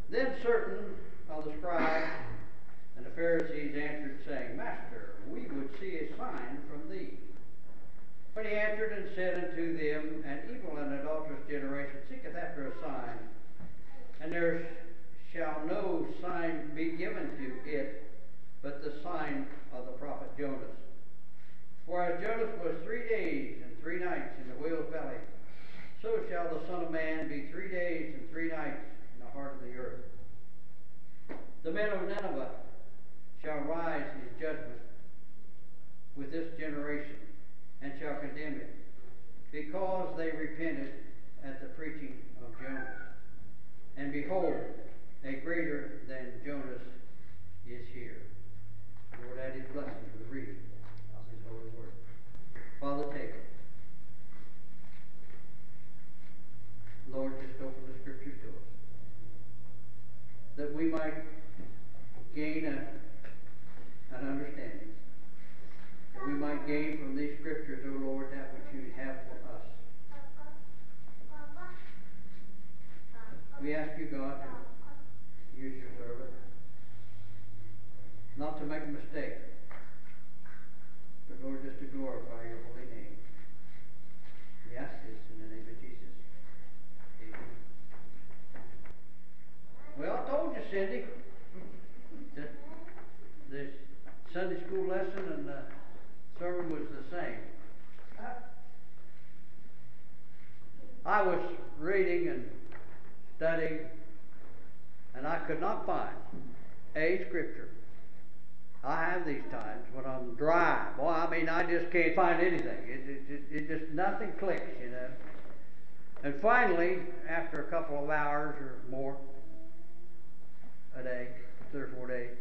Then certain of the scribes and the Pharisees answered, saying, Master, we would see a sign from thee. But he answered and said unto them, An evil and adulterous generation seeketh after a sign, and there shall no sign be given to it, but the sign of the prophet Jonas. For as Jonas was 3 days and 3 nights in the whale's belly, so shall the Son of Man be 3 days and 3 nights in the heart of the earth. The men of Nineveh shall rise in judgment with this generation, and shall condemn it, because they repented at the preaching of Jonas. And behold, a greater than Jonas is here. Lord, add his blessing to the reading of his holy word. Father, take it. Lord, just open the scriptures to us, that we might gain an understanding, that we might gain from these scriptures, O Lord, that which you have for us. We ask you, God, to use your servant, not to make a mistake, but Lord, just to glorify your holy name. We ask this in the name of Jesus. Amen. Well, I told you, Cindy, that this Sunday school lesson and the sermon was the same. I was reading and studying, and I could not find a scripture. I have these times when I'm dry. Boy, I mean, I just can't find anything. It just, nothing clicks, you know. And finally, after a couple of hours or more a day, 3 or 4 days,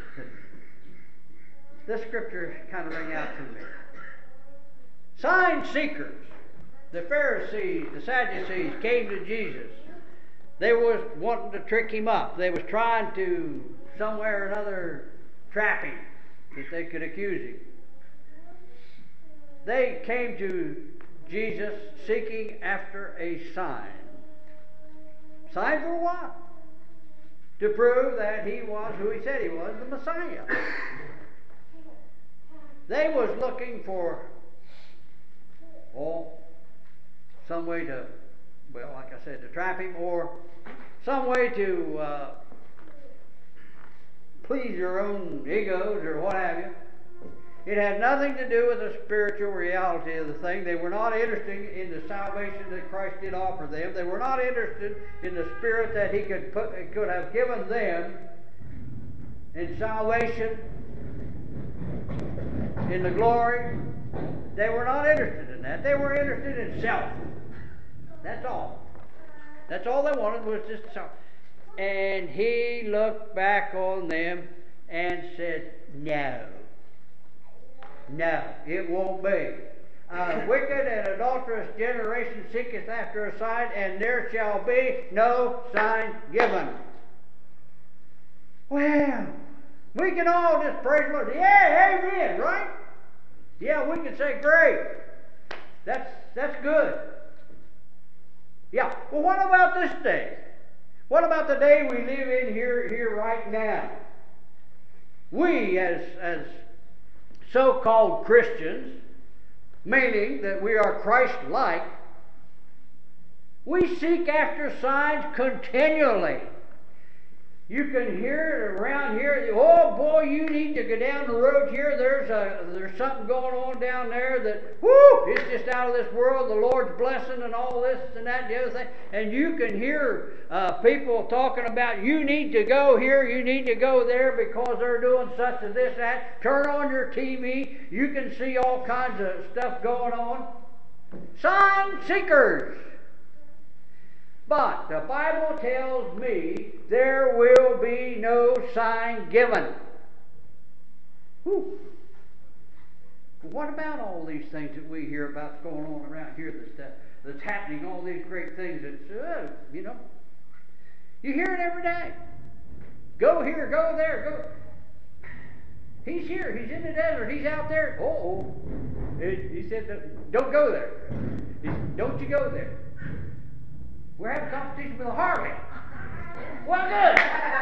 this scripture kind of rang out to me. Sign seekers, the Pharisees, the Sadducees, came to Jesus. They was wanting to trick him up. They was trying to, somewhere or another, trap him, that they could accuse him. They came to Jesus seeking after a sign. Sign for what? To prove that he was who he said he was, the Messiah. They was looking for, some way to, well, like I said, to trap him, or some way to please your own egos or what have you. It had nothing to do with the spiritual reality of the thing. They were not interested in the salvation that Christ did offer them. They were not interested in the spirit that he could have given them in salvation, in the glory. They were not interested in that. They were interested in self. That's all. That's all they wanted, was just self. And he looked back on them and said, No, it won't be. A wicked and adulterous generation seeketh after a sign, and there shall be no sign given. Well, we can all just praise the Lord. Yeah, amen, right? Yeah, we can say, great. That's good. Yeah, well, what about this day? What about the day we live in here right now? We, as so-called Christians, meaning that we are Christ-like, we seek after signs continually. You can hear it around here. Oh boy, you need to go down the road here. There's something going on down there that, it's just out of this world. The Lord's blessing and all this and that and the other thing. And you can hear people talking about, you need to go here, you need to go there because they're doing such and this, that. Turn on your TV. You can see all kinds of stuff going on. Sign seekers. But the Bible tells me there will be no sign given. What about all these things that we hear about going on around here that's happening, all these great things that, you hear it every day. Go here, go there, go. He's here, he's in the desert, he's out there. He said, don't go there. Don't you go there. We're having a competition with a Harley. Well, good.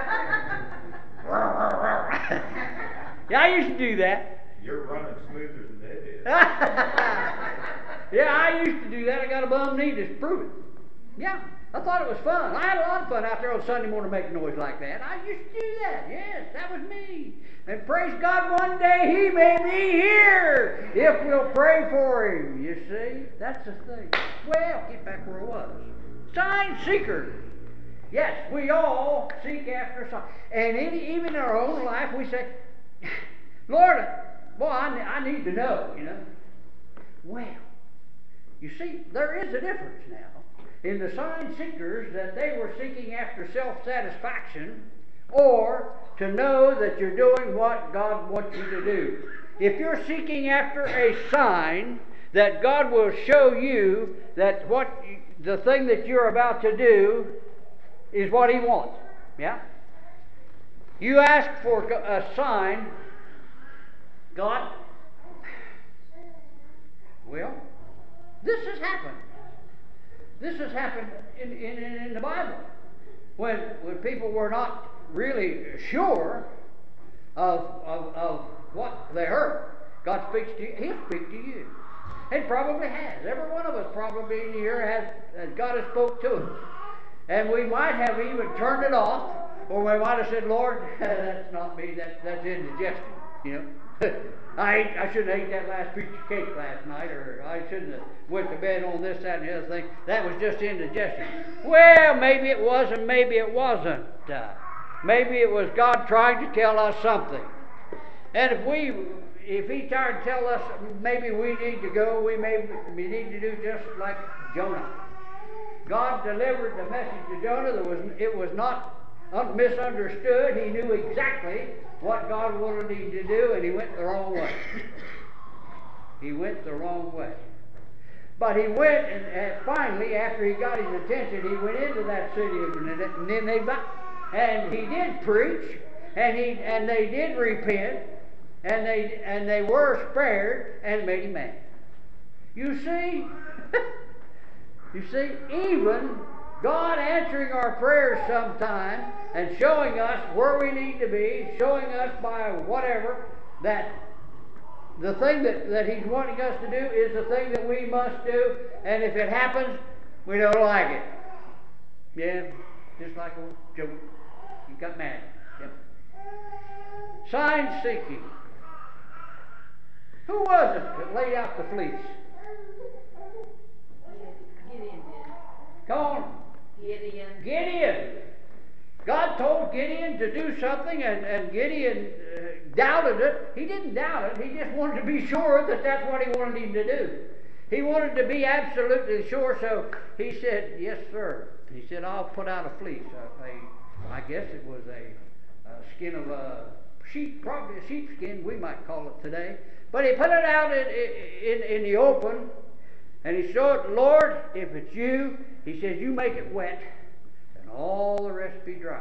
Yeah, I used to do that. You're running smoother than that is. Yeah, I used to do that. I got a bum knee to prove it. Yeah, I thought it was fun. I had a lot of fun out there on Sunday morning making noise like that. I used to do that. Yes, that was me. And praise God, one day He may be here if we'll pray for Him. You see, that's the thing. Well, get back where I was. Sign seekers. Yes, we all seek after a sign. And even in our own life, we say, Lord, boy, I need to know, you know. Well, you see, there is a difference now in the sign seekers that they were seeking after self-satisfaction or to know that you're doing what God wants you to do. If you're seeking after a sign that God will show you that the thing that you're about to do is what He wants. Yeah? You ask for a sign, God, well, this has happened. This has happened in the Bible. When people were not really sure of what they heard. God speaks to you, He'll speak to you. And probably has. Every one of us probably in here has God has spoke to us. And we might have even turned it off, or we might have said, Lord, that's not me, that's indigestion, you know. I shouldn't have ate that last piece of cake last night, or I shouldn't have went to bed on this, that, and the other thing. That was just indigestion. Well, maybe it was and maybe it wasn't. Maybe it was God trying to tell us something. And if He tried to tell us maybe we need to go, we need to do just like Jonah. God delivered the message to Jonah. It was not misunderstood. He knew exactly what God wanted him to do, and he went the wrong way. He went the wrong way. But he went, and finally, after he got his attention, he went into that city of Nineveh, and he did preach, and they did repent, and they were spared, and made him mad. You see, even God answering our prayers sometime and showing us where we need to be, showing us by whatever that the thing that He's wanting us to do is the thing that we must do, and if it happens, we don't like it. Yeah, just like a joke. You got mad. Yep. Sign seeking. Who was it that laid out the fleece? Gideon did. Come on. Gideon. God told Gideon to do something, and Gideon doubted it. He didn't doubt it. He just wanted to be sure that that's what he wanted him to do. He wanted to be absolutely sure, so he said, yes, sir. He said, I'll put out a fleece. I guess it was a skin of a sheep, probably a sheepskin, we might call it today. But he put it out in the open, and he said, Lord, if it's you, he says, you make it wet, and all the rest be dry.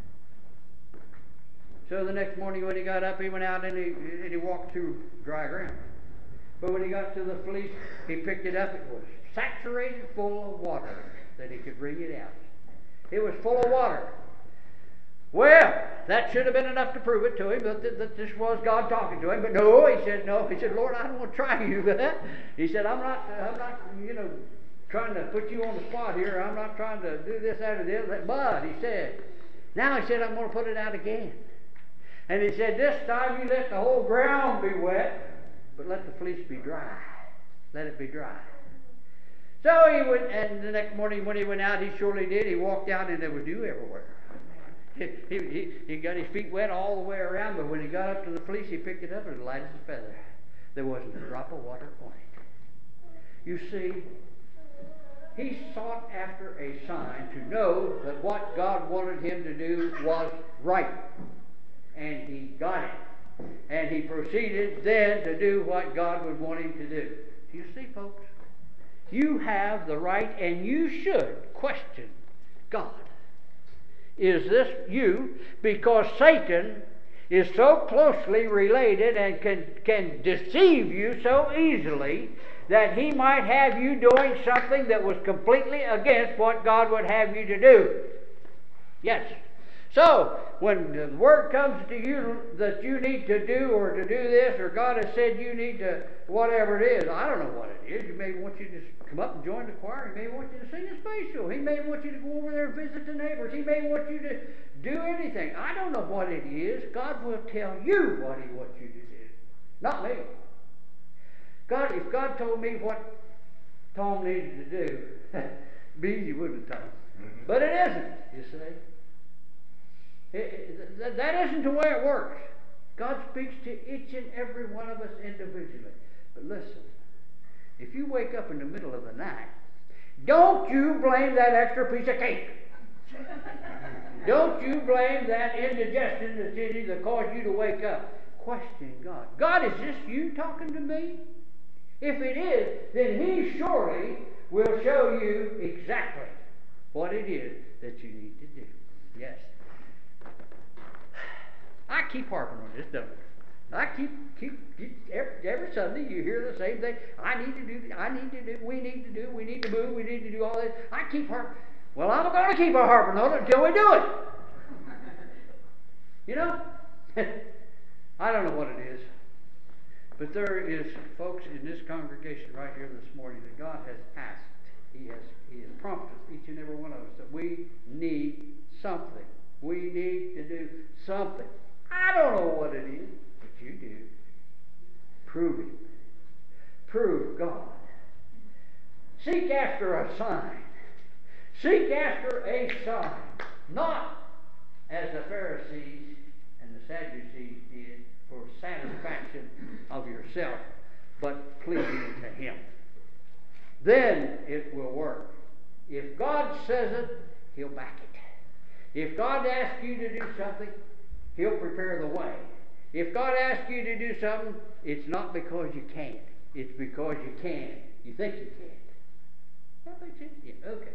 So the next morning when he got up, he went out and he walked through dry ground. But when he got to the fleece, he picked it up. It was saturated full of water that he could wring it out. It was full of water. Well, that should have been enough to prove it to him that this was God talking to him. But no, he said, Lord, I don't want to try you. He said, I'm not, trying to put you on the spot here. I'm not trying to do this, that, or the other. But he said, I'm going to put it out again. And he said, this time you let the whole ground be wet, but let the fleece be dry. Let it be dry. So he went, and the next morning when he went out, he surely did. He walked out and there was dew everywhere. He got his feet wet all the way around, but when he got up to the fleece, he picked it up and it was light as a feather. There wasn't a drop of water on it. You see, he sought after a sign to know that what God wanted him to do was right. And he got it. And he proceeded then to do what God would want him to do. You see, folks, you have the right, and you should question God. Is this you? Because Satan is so closely related and can deceive you so easily that he might have you doing something that was completely against what God would have you to do. Yes. So, when the word comes to you that you need to do or to do this, or God has said you need to, whatever it is, I don't know what it is. He may want you to come up and join the choir. He may want you to sing a spatial. He may want you to go over there and visit the neighbors. He may want you to do anything. I don't know what it is. God will tell you what He wants you to do. Not me. If God told me what Tom needed to do, be easy, wouldn't it, Tom? Mm-hmm. But it isn't, you see. That isn't the way it works. God speaks to each and every one of us individually. But listen, if you wake up in the middle of the night, don't you blame that extra piece of cake. Don't you blame that indigestion that's in you that caused you to wake up. Question God. God, is this you talking to me? If it is, then He surely will show you exactly what it is that you need to do. Yes. I keep harping on this, don't I? I keep every Sunday you hear the same thing. I need to do, we need to move, we need to do all this. I keep harping. Well, I'm going to keep harping on it until we do it. You know? I don't know what it is. But there is folks in this congregation right here this morning that God has asked. He has prompted each and every one of us that we need something. We need to do something. I don't know what it is, but you do. Prove Him. Prove God. Seek after a sign. Seek after a sign. Not as the Pharisees and the Sadducees did for satisfaction of yourself, but pleasing to Him. Then it will work. If God says it, He'll back it. If God asks you to do something, He'll prepare the way. If God asks you to do something, it's not because you can't. It's because you can. You think you can. That makes sense? Yeah, okay.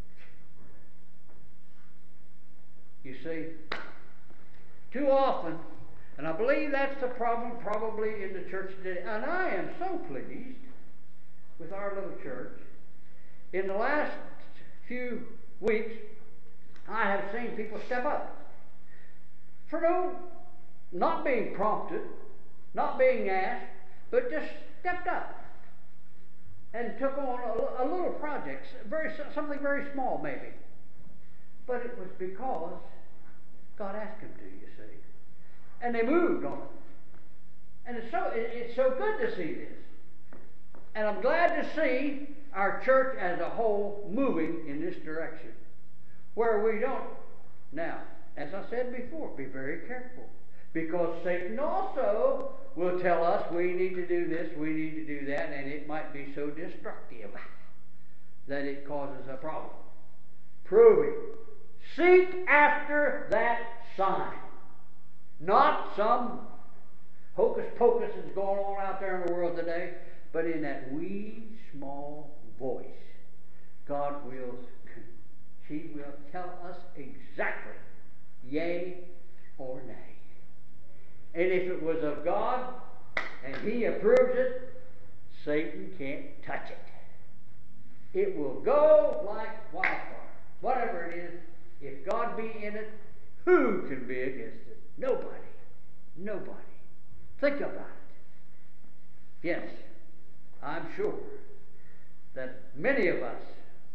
You see, too often, and I believe that's the problem probably in the church today, and I am so pleased with our little church. In the last few weeks, I have seen people step up. For not being prompted, not being asked, but just stepped up and took on a little project, something very small maybe. But it was because God asked them to, you see. And they moved on. And it's so good to see this. And I'm glad to see our church as a whole moving in this direction. Where we don't. Now, as I said before, be very careful. Because Satan also will tell us we need to do this, we need to do that, and it might be so destructive that it causes a problem. Prove it. Seek after that sign. Not some hocus pocus that's going on out there in the world today, but in that wee, small voice, God will, He will tell us exactly, yea or nay. And if it was of God, and He approves it, Satan can't touch it. It will go like wildfire. Whatever it is, if God be in it, who can be against it? Nobody. Nobody. Think about it. Yes, I'm sure that many of us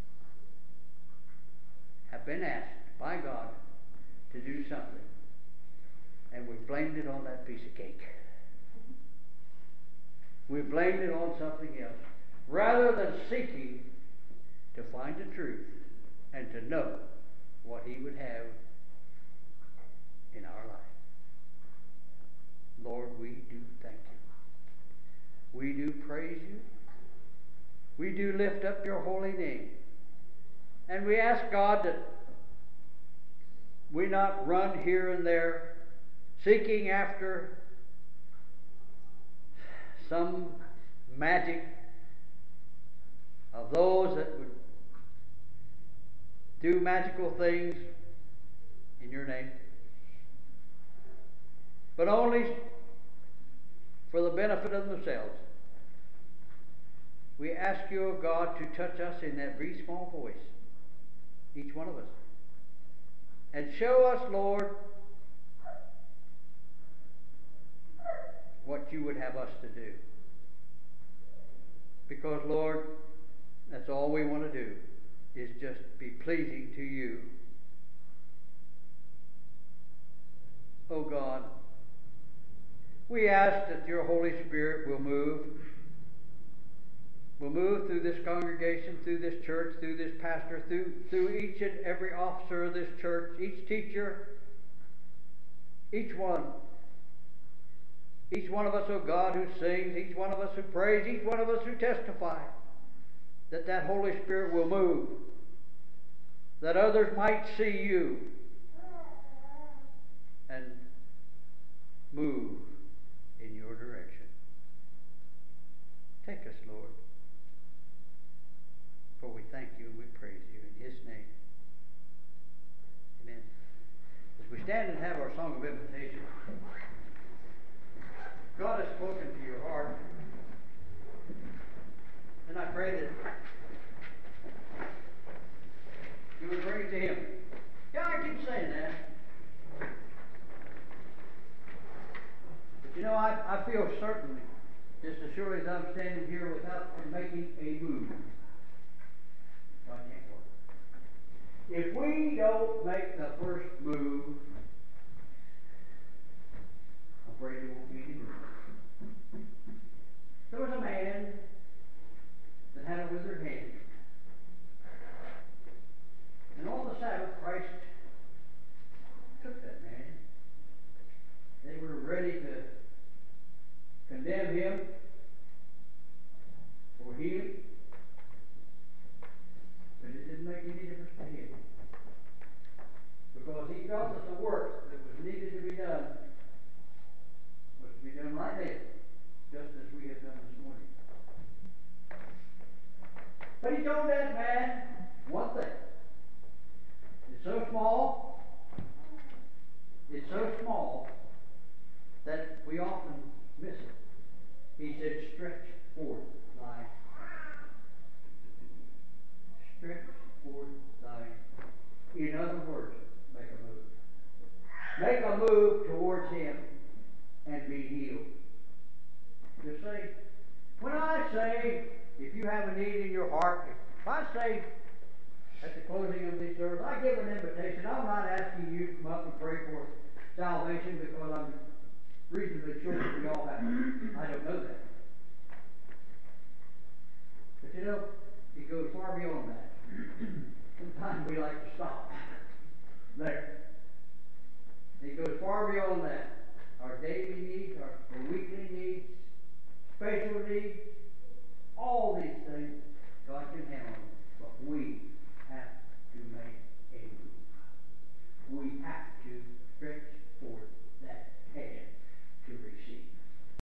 have been asked by God to do something, and we blamed it on that piece of cake. We blamed it on something else, rather than seeking to find the truth and to know what He would have in our life. Lord, we do thank You. We do praise You. We do lift up Your holy name. And we ask God that we not run here and there seeking after some magic of those that would do magical things in Your name, but only for the benefit of themselves. We ask You, O God, to touch us in that very small voice, each one of us. And show us, Lord, what you would have us to do. Because, Lord, that's all we want to do, is just be pleasing to you. Oh God, we ask that your Holy Spirit will move through this congregation, through this church, through this pastor, through each and every officer of this church, each teacher, each one. Each one of us, oh God, who sings, each one of us who prays, each one of us who testify, that Holy Spirit will move, that others might see you and move in your direction. Take us, Lord, for we thank you and we praise you in His name. Amen. As we stand and have our song of invitation, God has spoken to your heart, and I pray that you would bring it to Him. Yeah, I keep saying that. But you know, I feel certain, just as surely as I'm standing here without making a move, God can't work. If we don't make the first move, I'm afraid there won't be any move. There was a man that had a withered hand. And on the Sabbath, Christ took that man. They were ready to condemn him for healing, but it didn't make any difference to him, because he felt that the work that was needed to be done was to be done right then, just as we have done this morning. But he told that man one thing. It's so small that we often miss it. He said, stretch forth thy hand. Stretch forth thy hand. In other words, make a move. Make a move towards Him and be healed. You see, when I say, if you have a need in your heart, if I say at the closing of this service, I give an invitation. I'm not asking you to come up and pray for salvation, because I'm reasonably sure that we all have it. I don't know that. But you know, it goes far beyond that. Sometimes we like to stop there. It goes far beyond that. Our daily